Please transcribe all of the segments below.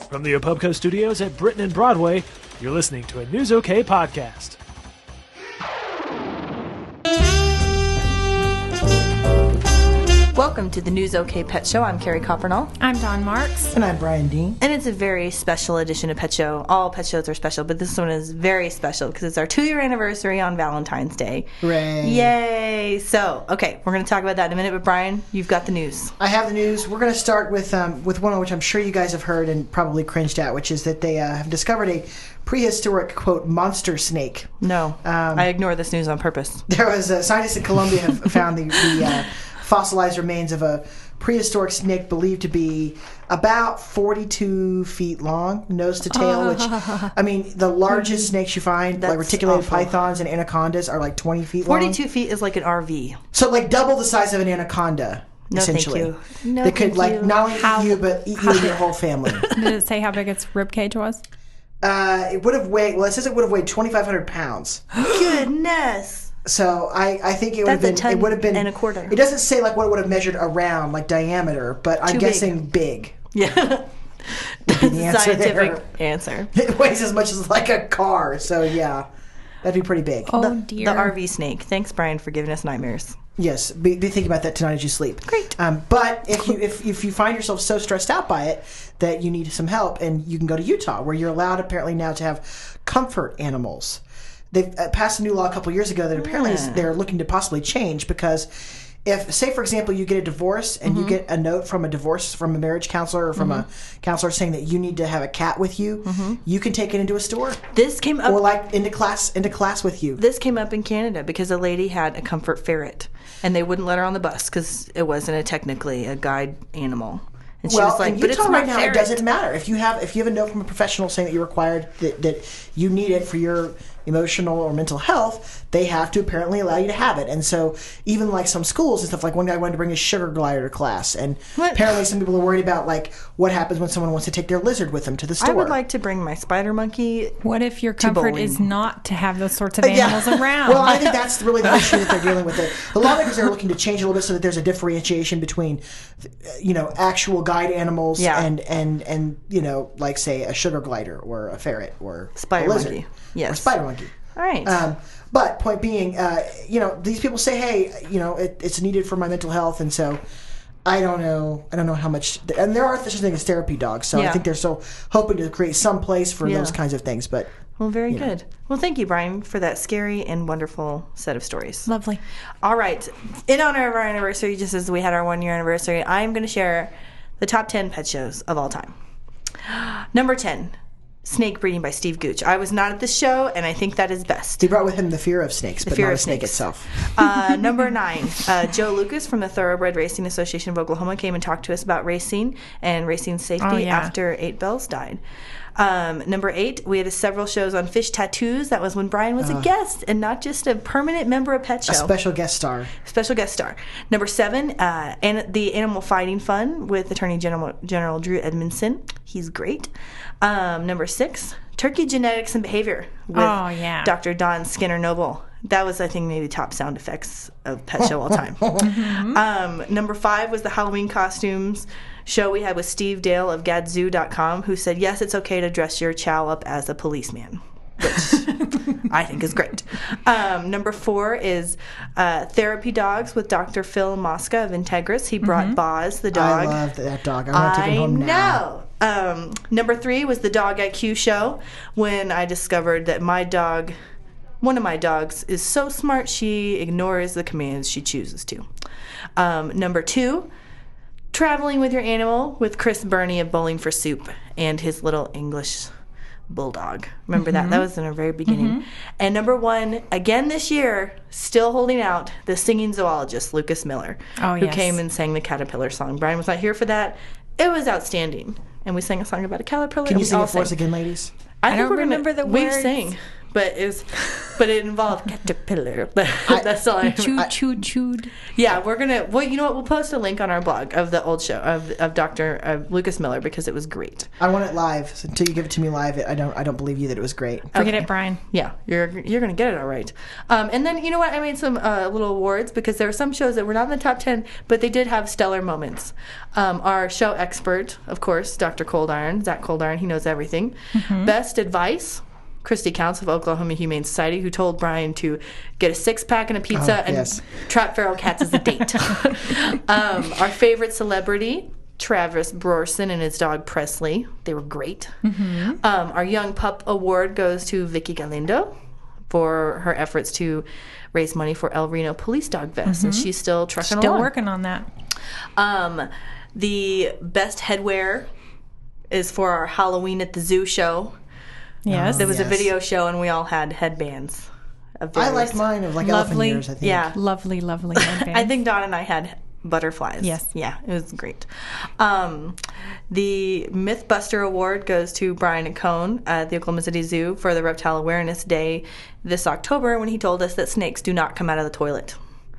From the Opubco Studios at Britain and Broadway, you're listening to a News OK podcast. Welcome to the News OK Pet Show. I'm Carrie Coppernall. I'm Dawn Marks. And I'm Brian Dean. And it's a very special edition of Pet Show. All pet shows are special, but this one is very special because it's our 2-year anniversary on Valentine's Day. Hooray. Yay! So, okay, we're going to talk about that in a minute, but Brian, you've got the news. I have the news. We're going to start with one which I'm sure you guys have heard and probably cringed at, which is that they have discovered a prehistoric, quote, monster snake. No, I ignore this news on purpose. There was scientists in Colombia have found the fossilized remains of a prehistoric snake believed to be about 42 feet long, nose to tail, which, I mean, the largest snakes you find, That's like reticulated awful. pythons and anacondas, are like 20 feet long. 42 feet is like an RV. So, like, double the size of an anaconda, No, thank essentially. you. No, That could, thank like, you. not only eat you, but eat you and your whole family. Did it say how big its ribcage was? It would have weighed, well, it says it would have weighed 2,500 pounds. Goodness. So I think it would have That's a been, ton it would have been, and a quarter. It doesn't say like what it would have measured around, like diameter, but I'm Too guessing big. Yeah. Would be the answer Scientific there. answer. It weighs as much as like a car, so yeah, that'd be pretty big. Oh, dear. The RV snake. Thanks, Brian, for giving us nightmares. Yes, be thinking about that tonight as you sleep. Great. But if you find yourself so stressed out by it that you need some help, and you can go to Utah, where you're allowed apparently now to have comfort animals. They've passed a new law a couple years ago that apparently they're looking to possibly change, because if, say, for example, you get a divorce and you get a note from a marriage counselor or from a counselor saying that you need to have a cat with you, you can take it into a store This came up. or like into class with you. This came up in Canada because a lady had a comfort ferret, and they wouldn't let her on the bus because it wasn't technically a guide animal. And she Well, was like, in "But Utah it's right my now, ferret." it doesn't matter if you have a note from a professional saying that you're required that you need it for your emotional or mental health. They have to apparently allow you to have it. And so even like some schools and stuff, like one guy wanted to bring his sugar glider to class, and What? apparently some people are worried about like what happens when someone wants to take their lizard with them to the store. I would like to bring my spider monkey. What if your comfort bowling. is not to have those sorts of animals around? Well, I think that's really the issue that they're dealing with. The lawmakers are looking to change a little bit so that there's a differentiation between, actual guide animals Yeah. and like say a sugar glider or a ferret or Spider a lizard. monkey. Yes. Or spider monkey. All right. But point being, these people say, hey, it's needed for my mental health, and so I don't know how much. And there are such things as therapy dogs, so Yeah. I think they're still hoping to create some place for Yeah. those kinds of things. But Well, very good. Well, thank you, Brian, for that scary and wonderful set of stories. Lovely. All right. In honor of our anniversary, just as we had our 1-year anniversary, I'm going to share the top 10 pet shows of all time. Number 10, Snake Breeding by Steve Gooch. I was not at the show, and I think that is best. he brought with him the fear of snakes, but fear not of a snake snakes. itself. Number 9, Joe Lucas from the Thoroughbred Racing Association of Oklahoma came and talked to us about racing and racing safety Oh, yeah. after 8 Bells died. Number 8, we had several shows on fish tattoos. That was when Brian was a guest and not just a permanent member of Pet Show. A special guest star. Special guest star. Number 7, and the Animal Fighting Fun with Attorney General Drew Edmondson. He's great. Number 6, Turkey Genetics and Behavior with Oh, yeah. Dr. Don Skinner Noble. That was, I think, maybe top sound effects of Pet Show all time. Number 5 was the Halloween costumes show we had with Steve Dale of Gadzoo.com, who said, yes, it's okay to dress your chow up as a policeman, which I think is great. Number 4 is Therapy Dogs with Dr. Phil Mosca of Integris. He brought Boz, the dog. I love that dog. I want to take him home now. know. Number 3 was the Dog IQ show, when I discovered that one of my dogs is so smart she ignores the commands she chooses to. Number 2, Traveling with Your Animal with Chris Burney of Bowling for Soup and his little English bulldog. Remember that? That was in our very beginning. And number 1, again this year, still holding out, the singing zoologist, Lucas Miller, Oh, who yes. came and sang the Caterpillar song. Brian was not here for that. It was outstanding. And we sang a song about a caterpillar. Can and you we sing all it for us sang. again, ladies? I think don't we're gonna- remember the we words. sang. but it involved caterpillar. That's all I Chewed. Yeah, we're gonna. Well, you know what? We'll post a link on our blog of the old show of Dr. Lucas Miller because it was great. I want it live. So until you give it to me live, I don't believe you that it was great. Forget it, Brian. Yeah, you're gonna get it all right. And then you know what? I made some little awards because there were some shows that were not in the top 10, but they did have stellar moments. Our show expert, of course, Dr. Cold Iron, Zach Cold Iron. He knows everything. Best advice. Christy Counts of Oklahoma Humane Society, who told Brian to get a 6-pack and a pizza and trap feral cats as a date. Our favorite celebrity, Travis Brorson and his dog Presley. They were great. Our Young Pup Award goes to Vicky Galindo for her efforts to raise money for El Reno Police Dog Vest, and she's still trucking along. Still working on that. The best headwear is for our Halloween at the Zoo show. Yes. There was a video show, and we all had headbands. I liked mine of elephant ears, I think. Yeah. Lovely headbands. I think Dawn and I had butterflies. Yes. Yeah, it was great. The Mythbuster Award goes to Brian Cone at the Oklahoma City Zoo for the Reptile Awareness Day this October when he told us that snakes do not come out of the toilet.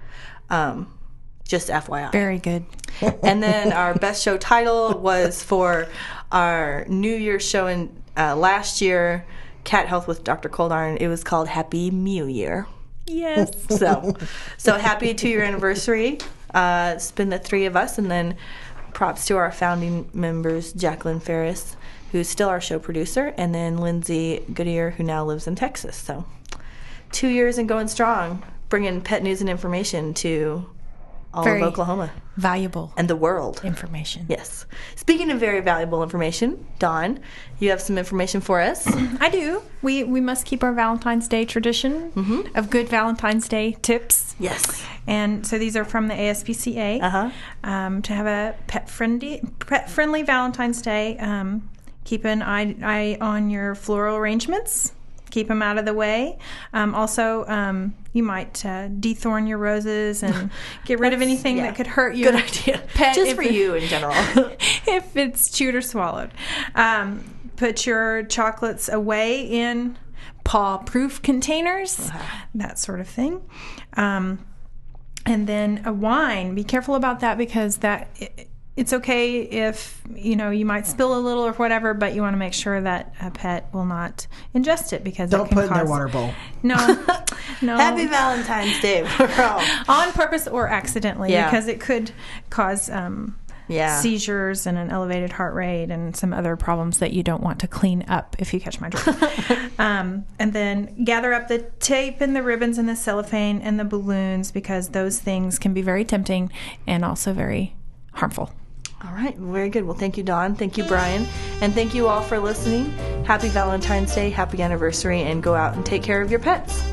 Just FYI. Very good. And then our best show title was for our New Year's show in last year, Cat Health with Dr. Cold Iron. It was called Happy Mew Year. Yes. So happy 2-year anniversary. It's been the 3 of us, and then props to our founding members, Jacqueline Ferris, who's still our show producer, and then Lindsay Goodyear, who now lives in Texas. So 2 years and going strong, bringing pet news and information to all of Oklahoma. Valuable. And the world. Information. Yes. Speaking of very valuable information, Dawn, you have some information for us. I do. We must keep our Valentine's Day tradition of good Valentine's Day tips. Yes. And so these are from the ASPCA. To have a pet-friendly Valentine's Day, keep an eye on your floral arrangements. Keep them out of the way. Also, you might dethorn your roses and get rid of anything that could hurt your Good idea. pet. Just for you in general. If it's chewed or swallowed. Put your chocolates away in paw-proof containers, that sort of thing. And then a wine. Be careful about that because it's okay if, you might spill a little or whatever, but you want to make sure that a pet will not ingest it because don't put it in their water bowl. No. Happy Valentine's Day, bro. On purpose or accidentally, because it could cause seizures and an elevated heart rate and some other problems that you don't want to clean up, if you catch my drift. And then gather up the tape and the ribbons and the cellophane and the balloons because those things can be very tempting and also very harmful. All right. Very good. Well, thank you, Dawn. Thank you, Brian. And thank you all for listening. Happy Valentine's Day. Happy anniversary. And go out and take care of your pets.